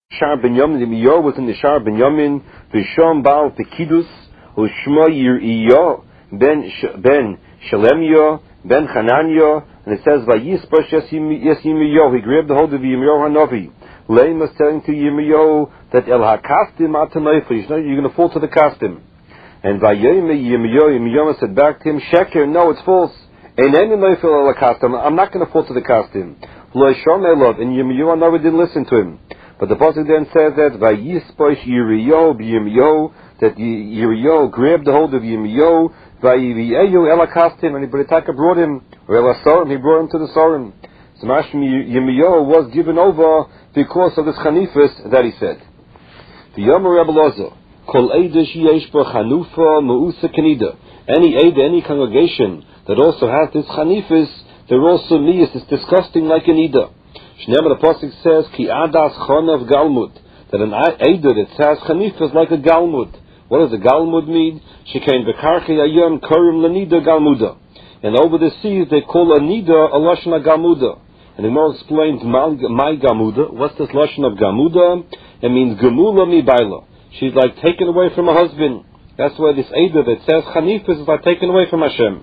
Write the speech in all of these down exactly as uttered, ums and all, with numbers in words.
Shar Binyamin, Yirmiyahu was in the Shar Binyamin, Visham Baal Pekidus, Ushma Yiriyah, Ben Ben Shalemiyah, Ben Hananiah, and it says, Vayispash Yes Yirmiyahu, he grabbed the hold of Yirmiyahu Hanavi. Leim was telling to Yirmiyahu that El HaKastim Atanayfa, you're going to fall to the Kastim. And Vayeme Yirmiyahu, Yirmiyahu said back to him, Sheker, no, it's false. I'm not going to fall to the Kastim. And Yirmiyahu never didn't listen to him. But the pasuk then says that Vayisposh Yirmiyahu b'Yirmiyahu, that Yirmiyahu grabbed the hold of Yirmiyahu, Vayiviyehu el HaKastim, and Ibritaka brought him, or el HaSorim, he brought him to the Sorim. So Mashmi Yirmiyahu was given over because of this Chanifis that he said. The Yomer Rebbe Lozo, Kol Eidish Yesh Bo Chanufa Meusa Kenida. Any Eida, any congregation that also has this Chanifis, they're also miyas, it's disgusting like an Ida. Shneimah, the pasuk says, Ki adas chonav galmud, that an Eida that says Chanifis like a galmud. What does a galmud mean? Shekain v'karchi ayon korim l'nida galmuda. And over the seas they call a nida a lashon of galmuda. And the Gemara explains my gamuda. What's this lashon of gamuda? It means gemula mi baila. She's like taken away from her husband. That's why this Eida that says Chanifis is like taken away from Hashem.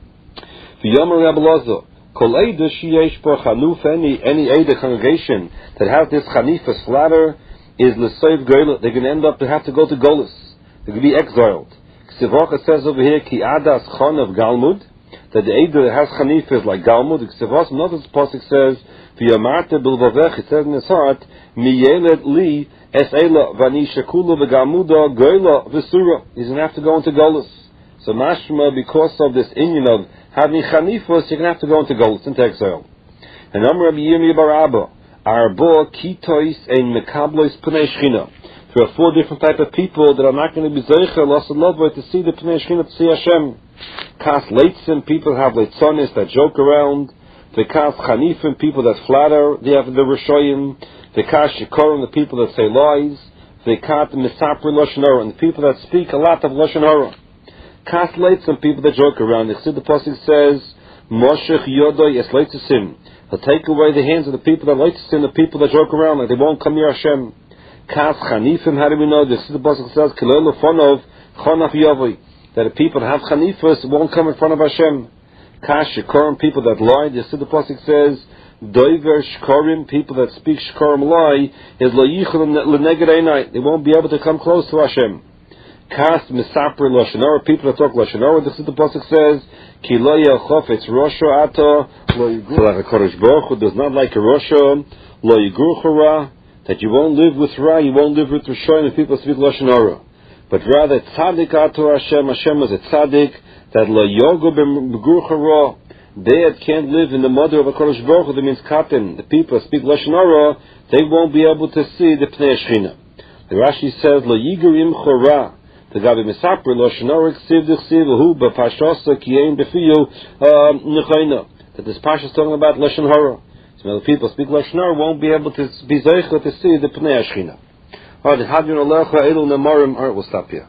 V'yomer Rebbe Lozo, Kol Eida sheyesh bo Chanufa, any any Eida congregation that has this Chanifis ladder is l'soiv goyla. They're going to end up to have to go to Golus. They're going to be exiled. Ksivocha says over here, Ki adas chon of Galmud, that the Eida that has Chanifis like Galmud. Ksivocha, another pasuk says, V'yamarte bilvavech, it says in his heart, Miyelet li es eila vani shekula v'galmuda goyla v'sura. He's going to have to go into Golus. So mashma, because of this union of having Chanifos, you're going to have to go into Golus, into exile. And Amr Rabbi Yirmiyah bar Abba, Arbo, Kitois, and Mekablois Pnei Shechina. There are four different type of people that are not going to be Zeicher, lost in love with, to see the Pnei Shechina, to see Hashem. Kas Leitzim, people have Leitzonis that joke around. The Kas Chanifim, people that flatter, they have the Rishoyim. The Kas Shikorim, the people that say lies. The Kat Misapri Lashon Hara, and the people that speak a lot of Lashon Hara. Kas Leitzim, people that joke around. The Chassid, the pasuk says, Moshech Yodoi Es Leitzisim. He'll take away the hands of the people that Leitzim, the people that joke around, like they won't come near Hashem. Kas Chanifim, how do we know this? The pasuk says, Kilol Lefonov Chonaf Yovoi, that the people that have Chanifos won't come in front of Hashem. Kas Shikorim, people that lie. The the pasuk says, Doiver Shkorim, people that speak Shkorim lie, is Lo Yichel Leneged Einai. They won't be able to come close to Hashem. Kas Misapri Lashon Hara, people that talk Lashon Hara. The the pasuk says, Ki Lo Yelchof, it's Rosho Ato Lo Yigruch. Like a Kodesh Baruch Hu does not like a Rosho Lo Yigruch Ra, that you won't live with Ra, you won't live with Rishoyim, and people speak Lashon Hara. But rather Tzadik Ato Hashem, Hashem is a Tzadik, that Lo Yogo B'Gruch Ra, they that can't live in the mother of a Kodesh Baruch Hu, that means Katan, the people that speak Lashon Hara, they won't be able to see the Pnei Shechina. The Rashi says, Lo Yigarim Chora, the Gabi Misapri Lashon Hara Ksiv D'Chsiv Hu B'Pashasa Kiyein B'Fiyu Nechayna, that this Pasha is talking about Lashon Hara. So when the people speak Lashon Hara, won't be able to be Zeicha to see the Pnei Shechina. All right, Hadyon Alecha Elul Nemarim. All right, we'll stop here.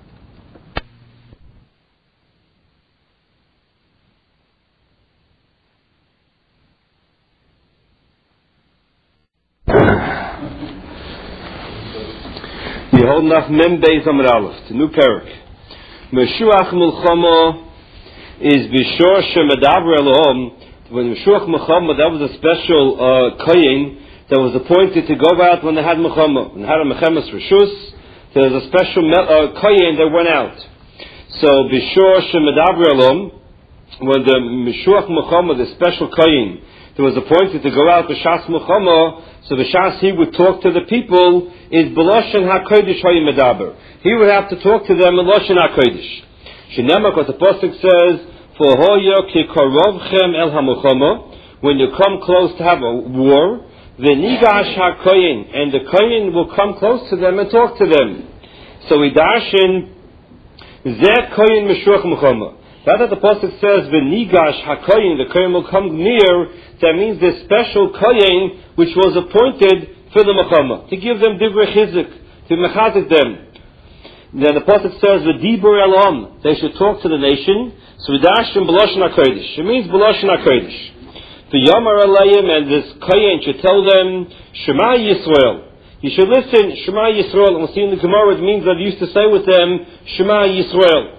Yehold nach Mem Beis Amud Aleph, the new parak. Meshuach Milchama is Bishor Shemedaber Elohim. When Meshuach Milchama, that was a special uh, kohen that was appointed to go out when they had Milchama. When they had a Mechemes Rishus, there was a special uh, kohen that went out. So Bishor Shemedaber Elohim, when the Meshuach Milchama, the special kohen that was appointed to go out B'Shas Milchama, so B'Shas he would talk to the people, is B'Lashon HaKodesh Hayim Medaber. He would have to talk to them in Lashon HaKodesh. Shenema, because the pasuk says, For hoyo ki korovchem el hamilchama, when you come close to have a war, v'nigash HaKoyin, and the Koyin will come close to them and talk to them. So we dash in, Zeh Koyin Meshuach Milchama. That that the pasuk says, v'nigash HaKoyin, the Koyin will come near, that means this special Koyin, which was appointed for the Milchama, to give them divrei chizik, to mechazik them. Then the pasuk says, "V'dibur elam," they should talk to the nation. So v'dashim b'lashon hakodesh. It means b'lashon hakodesh. The Yamar alayim, and this kohen should tell them, "Shema Yisrael." You should listen, Shema Yisrael. And we'll see in the Gemara it means that I used to say with them, Shema Yisrael.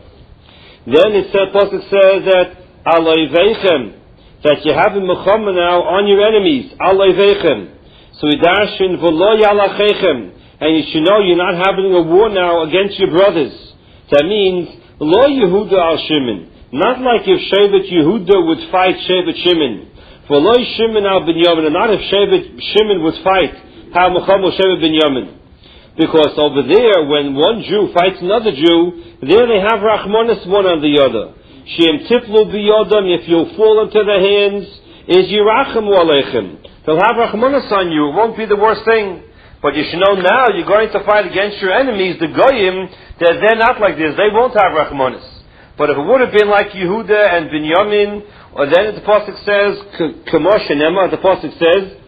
Then it said, Pasuk says that, Aloi Veichem, that you have in Mechama now on your enemies, Aloi Veichem. So we darshin v'lo yalachechem, and you should know you're not having a war now against your brothers. That means lo Yehuda al Shimon, not like if Shevet Yehuda would fight Shevet Shimon. For lo Shimon al Binyamin, and not if Shevet Shimon would fight how Mechama Shevet Binyamin. Because over there, when one Jew fights another Jew, there they have rachmanis one on the other. Shem tiplu biyodam, if you fall into their hands, is yirachem alechem. They'll have rachmanis on you. It won't be the worst thing. But you should know now you're going to fight against your enemies, the goyim, that they're not like this. They won't have rachmanis. But if it would have been like Yehuda and Binyamin, or then the pasuk says, Kamosh and Emma, the pasuk says,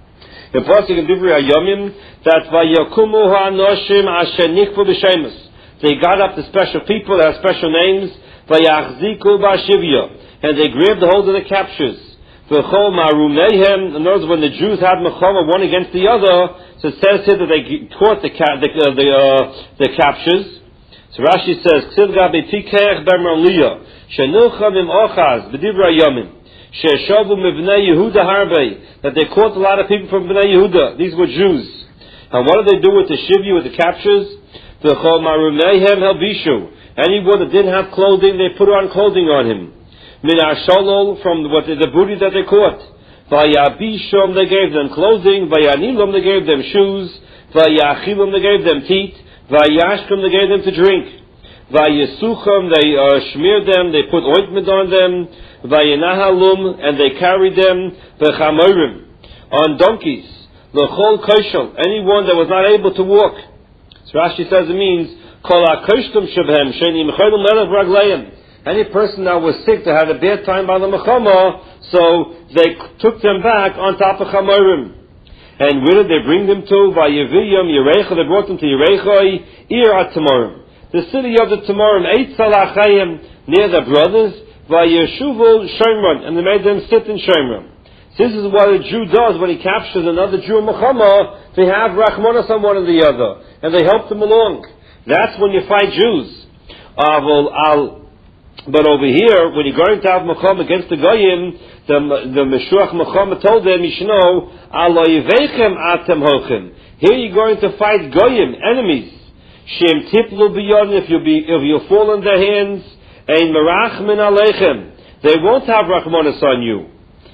the pasuk in Divrei Hayomim, that vayakumu ha'anoshim asher nikfu b'shemus. They got up the special people that have special names, vayachziku b'ashivya, and they grabbed the hold of the captures. V'chol ma'rumehem, in other words, when the Jews had mechama one against the other, so it says here that they caught the ca- the uh, the, uh, the captures. So Rashi says, Ksiv gabe pikech bermaliyah, shenucham im ochaz, b'divrei yomim, she'eshavu mivnei Yehuda harbe, that they caught a lot of people from Bnei Yehuda. These were Jews. And what did they do with the shivya, with the captures? V'chol ma'rumehem helbishu. Anyone that didn't have clothing, they put on clothing on him. Min asholol, from what the booty that they caught. Vayabishom, they gave them clothing. Vayanilom, they gave them shoes. Vayachilom, they gave them teeth. Vayashkom, they gave them to drink. Vayesuchom, they uh, smeared them. They put ointment on them. Vayanahalum, and they carried them. Vachamorim, on donkeys. L'chol koshel, anyone that was not able to walk. So Rashi says it means kol hakoshtum shabhem sheni mecholim lelav ragleim. Any person that was sick that had a bad time by the mechama, so they took them back on top of Chamorim. And where did they bring them to? Vayeviyam Yerecha, they brought them to Yerecha, Ir at Tamorim, the city of the Tamorim, Eitz Alachayim, near the brothers, Vayeshuvu Shomron, and they made them sit in Shomron. This is what a Jew does when he captures another Jew in mechama. They have rachmanas on one or the other, and they help them along. That's when you fight Jews. Uh, well, I'll But over here, when you're going to have mechama against the goyim, the the Meshuach mechama told them, you should know, aloyveichem atem hochem. Here you're going to fight goyim, enemies. Shem tiplu biyodin, if you be if you fall in their hands, ein merachmin aleichem. They won't have rachmanas on you.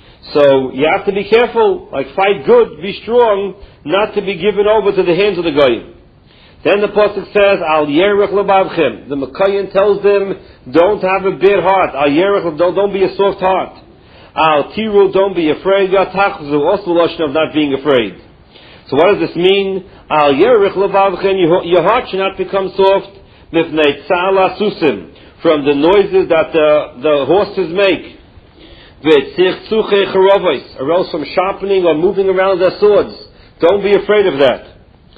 So you have to be careful. Like fight good, be strong, not to be given over to the hands of the goyim. Then the pasuk says, "Al yerich lebavchem." The Makayan tells them, "Don't have a bad heart. Al yerich, don't don't be a soft heart. Al tiru, don't be afraid. Yatachzu, also lashon of not being afraid." So what does this mean? Al yerich lebavchem. Your heart should not become soft. Mifnei tzala susim, from the noises that the the horses make. V'tzich tzuche charovos, or else from sharpening or moving around their swords. Don't be afraid of that.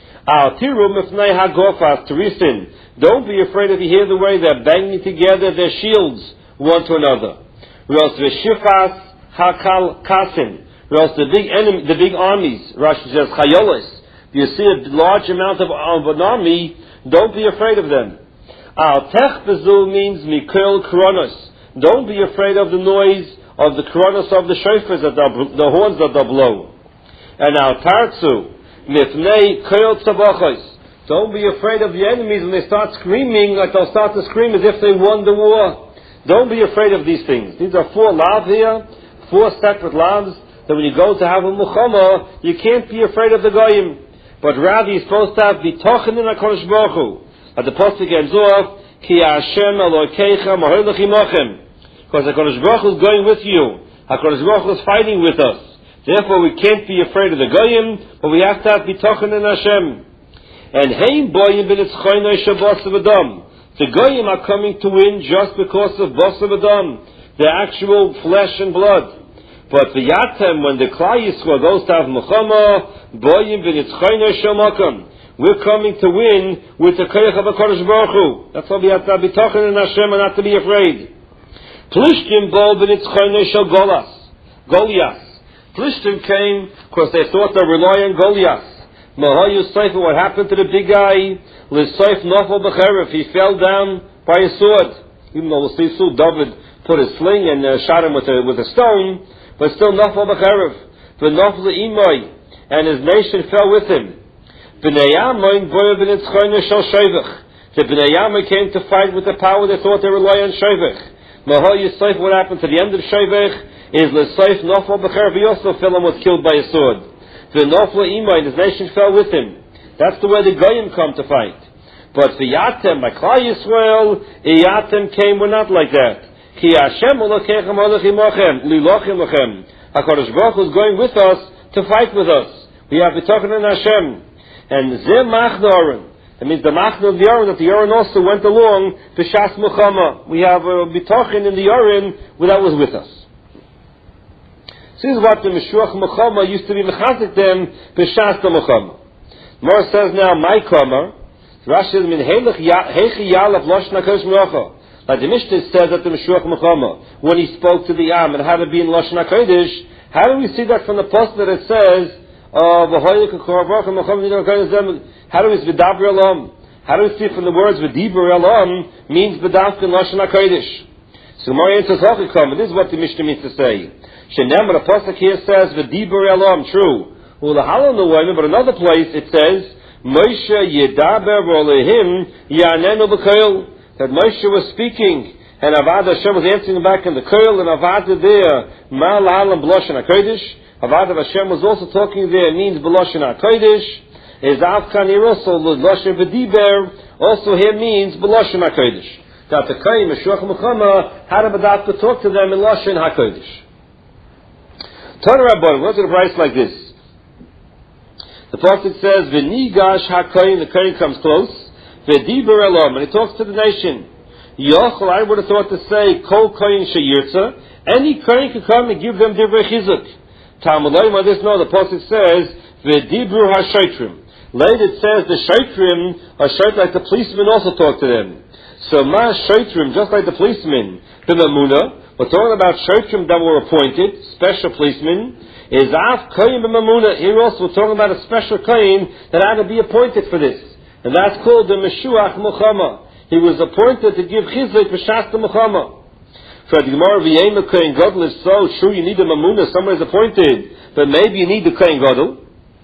Al tiru mifnei hagofas turisin. Don't be afraid if you hear the way they're banging together their shields one to another. Or else v'shifas hakal kasim. Or else the big enemy, the big armies. Rashi says chayolos. If you see a large amount of, of an army, don't be afraid of them. Al techbezu means mikol kronos. Don't be afraid of the noise of the kronos of the shofars, that the horns that they'll blow. And al tartzu. Mifnei koyot tzavachos. Don't be afraid of the enemies when they start screaming, like they'll start to scream as if they won the war. Don't be afraid of these things. These are four lavs here, four separate lavs, that when you go to have a muchama, you can't be afraid of the goyim. But rather you're supposed to have bitochen in HaKadosh Baruch Hu. At the pasuk ends off, Ki Hashem Elokecha Maholech Imochem. Because HaKadosh Baruch Hu is going with you. HaKadosh Baruch Hu is fighting with us. Therefore, we can't be afraid of the goyim, but we have to have bitochen in Hashem. And hein boyim b'nitzchoynoi shabos v'adam. The goyim are coming to win just because of bos v'adam, the actual flesh and blood. But v'yatem, when the Klal Yisrael goes to have mechama, boyim b'nitzchoynoi shamakam. We're coming to win with the koyach of HaKadosh Baruch Hu. That's why we have to have bitochen in Hashem and not to be afraid. Plishtim bol b'nitzchoynoi shal golas. Goliath. Plishtim came because they thought they were relying on Goliath. Mahayu Seifa, what happened to the big guy? L'Seif Nofal B'Cheref, he fell down by a sword. Even though we'll see soon, David put a sling and uh, shot him with a, with a stone, but still Nofal B'Cheref. V'Nofal Imoy, and his nation fell with him. B'nei Yamin Boya B'Nitzchoyne Shal Shevach. The B'nei Yamin came to fight with the power they thought they rely on Shevach. Mahayu Seifa, what happened to the end of Shevach is L'Seif Nofal B'Cheref, he also fell and was killed by a sword. The Nofla Imoy, his nation fell with him. That's the way the Goyim come to fight. But the Yatem, by Klal Yisrael, Yatem came, we're not like that. Ki Hashem Olokechem Olechim Lochem, Lilochim Lochem. HaKadosh Baruch Hu is going with us to fight with us. We have B'tochen in Hashem. And Zeh Machna Oren. That means the Machna of the Oren, that the Oren also went along B'Shas Muchama. We have a B'tochen in the Oren that was with us. This is what the Meshuach Mechama used to be mechazik them b'shas the Mechama. More says now, my Kama, Rashi says, min heichi yalaf losh nakadosh merocha. Like the Mishnah says that the Meshuach Mechama, when he spoke to the Am and had to be in Lashon HaKodesh, how do we see that from the post that it says, how do we see v'daber elam? How do we see it from the words v'diber elam means v'davka in Lashon HaKodesh? So Gemara answers, this is what the Mishnah means to say. Shenem, the pasuk here says v'diber elam, true. Well, the halal no way, but another place it says Moshe yedaber olehim yanenu b'koil, that Moshe was speaking and Avad Hashem was answering back in the koil, and Avad there mal halam b'loshen hakodesh. Avad Hashem was also talking there, means b'loshen hakodesh. Is avkan here also b'loshen v'diber, also here means b'loshen hakodesh. That the Kohen Meshuach Mechama had a b'dat to talk to them in loshen hakodesh. Turn Rabban, what's the price like this? The prophet says, "V'nigash hakoyin." The kohen comes close. V'diber elam, and he talks to the nation. Yochel, I would have thought to say, "Kol koyin sheyirtza." Any kohen can come and give them divrei chizuk. Talmudim on this no. The prophet says, "V'dibru hashoitrim." Later it says the shoitrim are shoit like the policemen also talk to them. So ma shoitrim, just like the policemen, the mamuna. We're talking about shoitrim that were appointed, special policemen. Is af koyin b'mamuna. Here also we're talking about a special koyin that had to be appointed for this, and that's called the Meshuach Mechama. He was appointed to give chizuk b'shas the Mechama. For the Gemara v'yema koyin gadol is so true. You need a mamuna. Someone is appointed, but maybe you need the koyin gadol.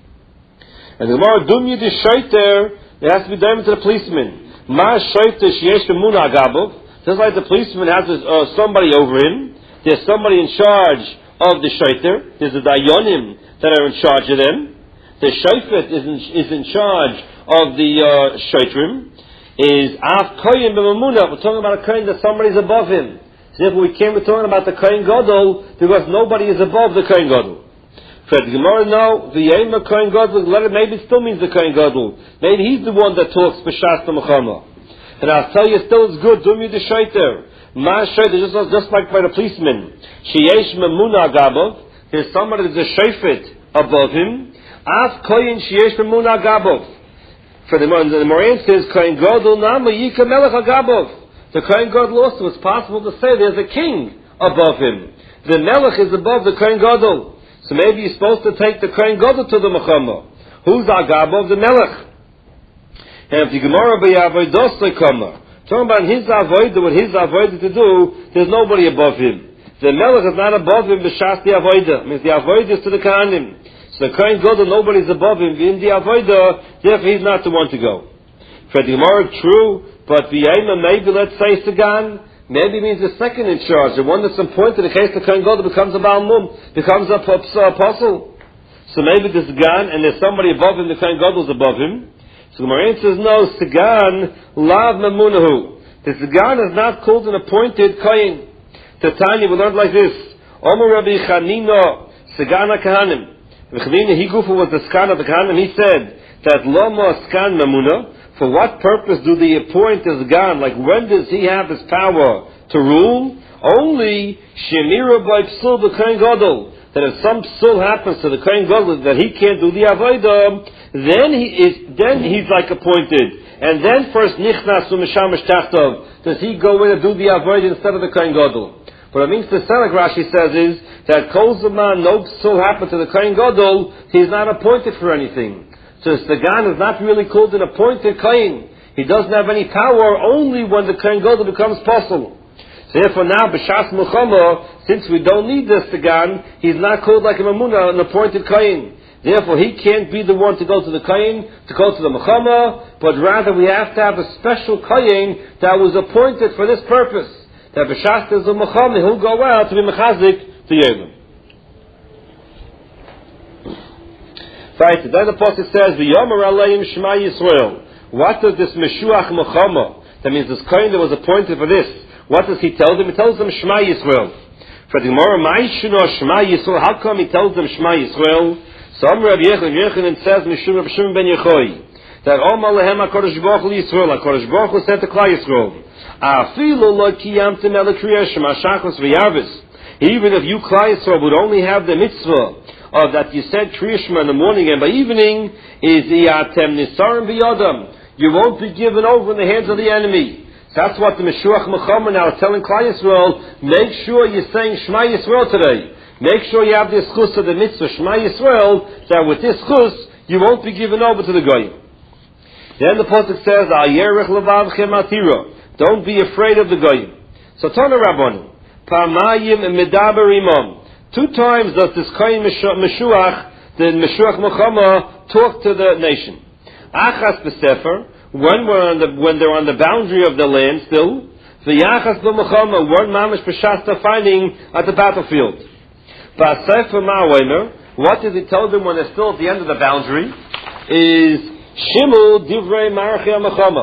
And the Gemara dum yid shoiter. It has to be done to the policeman. Ma shoiter sheyesh b'muna agabov. Just like the policeman has uh, somebody over him, there's somebody in charge of the shoiter. There's the dayanim that are in charge of them. The shofet is in, is in charge of the uh, shoitrim. Is af koyin b'mamuna. We're talking about a koyin that somebody's above him. So if we came, we're talking about the koyin gadol because nobody is above the koyin gadol. For the Gemara, no, the yema koyin gadol. Maybe it still means the koyin gadol. Maybe he's the one that talks b'shas the mechama. And I'll tell you, still it's good. Dumi the shaiter, ma shaiter, just just like by the policeman. Sheyesh memuna gabov. There's somebody that's a shofet above him. Af koyin sheyesh memuna gabov. For the the Moran says koyin gadol nama yika melech agabov. The koyin gadol also it's possible to say there's a king above him. The melech is above the koyin gadol. So maybe you're supposed to take the koyin gadol to the mechama. Who's agabov? The melech. And if the Gemara by Avodos Lekama, talking about his avodah, what his avodah to do, there's nobody above him. The Melech is not above him, b'shas the avodah. Means the avodah is to the Kohanim. So the Kohen Gadol, nobody's above him. In the avodah, therefore he's not the one to go. For the Gemara, true, but the Yema, maybe let's say Sagan, maybe means the second in charge, the one that's appointed in case the Kohen Gadol becomes a Baal Mum, becomes a apostle. So maybe there's Sagan, and there's somebody above him, the Kohen Gadol is above him. So the Gemara says, no, Sagan, lav mamunahu. The Sagan is not called an appointed kohen. Tanya, we learned like this. Omer Rabbi Chanina, Sagan HaKahanim. Rabbi Chanina, he gufa was the Sagan of the Kahanim. He said that lama Sagan mamuna. For what purpose do they appoint a Sagan? Like when does he have his power to rule? Only Shemira by Psul the Kohen Gadol. That if some psul happens to the Kohen Gadol that he can't do the avodah, then he is, then he's like appointed. And then first nichnas u'mishamish tachtov, does he go in and do the avodah instead of the Kohen Gadol? What it means to say, like Rashi says, is that kol zaman no psul happened to the Kohen Gadol, he's not appointed for anything. So the Dagan is not really called an appointed Kohen. He doesn't have any power only when the Kohen Gadol becomes possible. So therefore now, B'shas Milchama, since we don't need this Dagan, he's not called like a Mamuna, an appointed Kohen. Therefore he can't be the one to go to the Kohen, to go to the Milchama, but rather we have to have a special Kohen that was appointed for this purpose. That B'shas is the Milchama, he'll go out to be Mechazik to Yelim. Right, then the Pasuk says, V'yomer aleim Shema Yisrael. What does this Meshuach Milchama, that means this Kohen that was appointed for this, what does he tell them? He tells them Shema Yisrael. For the Gemara, Ma'ishino Shema Yisrael, how come he tells them Shema Yisrael? So Amr Rabbi Yochanan says, Mishum Rabbi Shimon ben Yochai, that Om Alehem HaKadosh Baruch Hu Yisrael, HaKadosh Baruch Hu said to Klal Yisrael, Afilu lo kiyamtem el kriya Shema Shachos v'Yarvis. Even if you Klal Yisrael would only have the mitzvah of that you said Kriya Shema in the morning and by evening, is Iatem Nisarim b'Yadam. You won't be given over in the hands of the enemy. So that's what the Meshuach Milchama now is telling Klal Yisrael, make sure you're saying Shema Yisrael today. Make sure you have this chus of the mitzvah Shema Yisrael, that with this chus, you won't be given over to the Goyim. Then the Pasuk says, Al yerech levavchem atira. Don't be afraid of the Goyim. So Tana Rabbanim, Pamayim medaber imam. Two times does this Kohen Meshuach, the Meshuach Milchama, talk to the nation. Achas b'sefer, when we're on the, when they're on the boundary of the land still, the Yachas b'Milchama, one mamish b'shasta fighting at the battlefield. B'sefer ma'omer, what does he tell them when they're still at the end of the boundary? Is Shimul divrei marchei Milchama.